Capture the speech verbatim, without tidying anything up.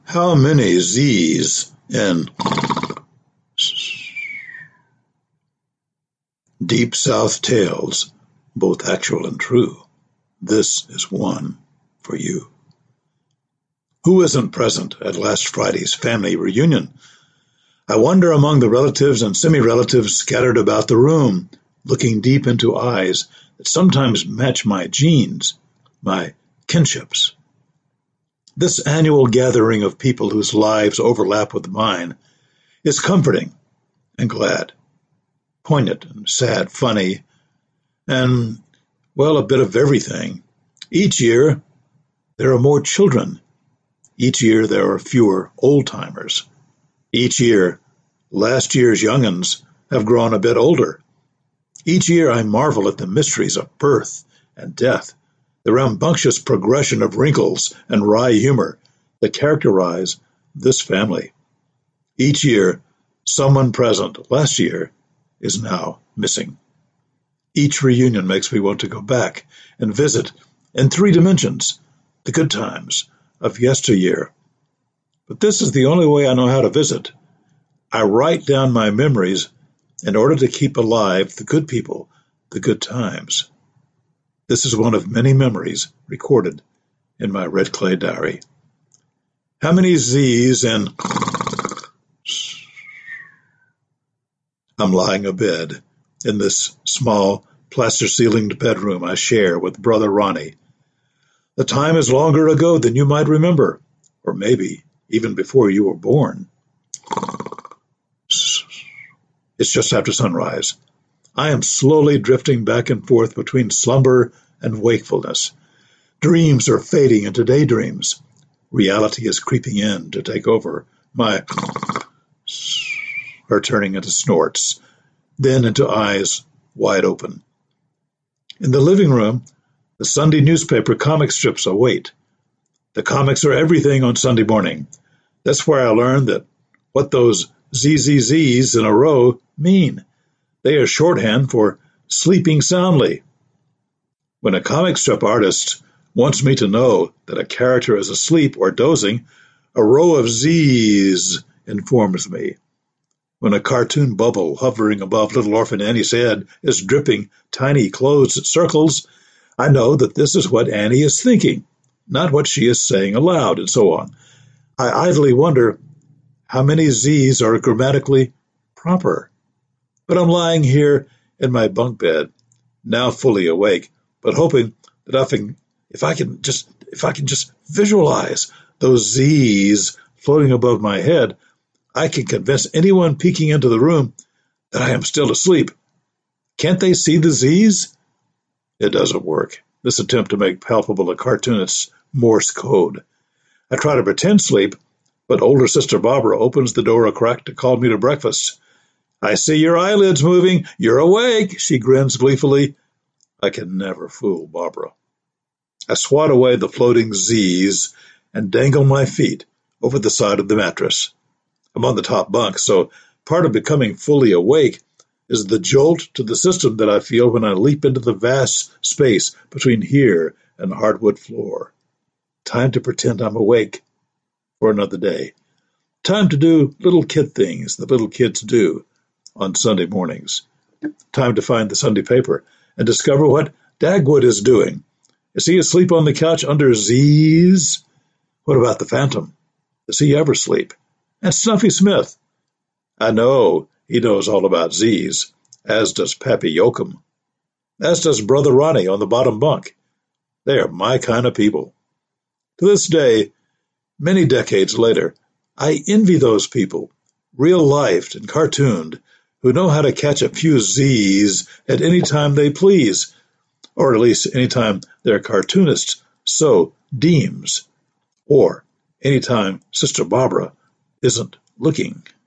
How many Z's in Deep South Tales, both actual and true? This is one for you. Who isn't present at last Friday's family reunion? I wander among the relatives and semi-relatives scattered about the room, looking deep into eyes that sometimes match my genes, my kinships. This annual gathering of people whose lives overlap with mine is comforting and glad, poignant and sad, funny, and, well, a bit of everything. Each year, there are more children. Each year, there are fewer old-timers. Each year, last year's young'uns have grown a bit older. Each year, I marvel at the mysteries of birth and death, the rambunctious progression of wrinkles and wry humor that characterize this family. Each year, someone present last year is now missing. Each reunion makes me want to go back and visit in three dimensions, the good times of yesteryear. But this is the only way I know how to visit. I write down my memories in order to keep alive the good people, the good times. This is one of many memories recorded in my red clay diary. How many Z's in I'm lying abed in this small, plaster-ceilinged bedroom I share with Brother Ronnie. The time is longer ago than you might remember, or maybe even before you were born. It's just after sunrise. I am slowly drifting back and forth between slumber and wakefulness. Dreams are fading into daydreams. Reality is creeping in to take over. My are turning into snorts, then into eyes wide open. In the living room, the Sunday newspaper comic strips await. The comics are everything on Sunday morning. That's where I learned that what those Z Z Zs in a row mean. They are shorthand for sleeping soundly. When a comic strip artist wants me to know that a character is asleep or dozing, a row of Z's informs me. When a cartoon bubble hovering above little orphan Annie's head is dripping tiny closed circles, I know that this is what Annie is thinking, not what she is saying aloud, and so on. I idly wonder how many Z's are grammatically proper. But I'm lying here in my bunk bed, now fully awake, but hoping that if I can, if I can just if I can just visualize those Z's floating above my head, I can convince anyone peeking into the room that I am still asleep. Can't they see the Z's? It doesn't work, this attempt to make palpable a cartoonist's Morse code. I try to pretend sleep, but older sister Barbara opens the door a crack to call me to breakfast. I see your eyelids moving. You're awake, she grins gleefully. I can never fool Barbara. I swat away the floating Z's and dangle my feet over the side of the mattress. I'm on the top bunk, so part of becoming fully awake is the jolt to the system that I feel when I leap into the vast space between here and the hardwood floor. Time to pretend I'm awake for another day. Time to do little kid things that little kids do on Sunday mornings. Time to find the Sunday paper and discover what Dagwood is doing. Is he asleep on the couch under Z's? What about the Phantom? Does he ever sleep? And Snuffy Smith? I know he knows all about Z's, as does Pappy Yoakum, as does Brother Ronnie on the bottom bunk. They are my kind of people. To this day, many decades later, I envy those people, real-lifed and cartooned, who know how to catch a few Z's at any time they please, or at least any time their cartoonist so deems, or any time Sister Barbara isn't looking.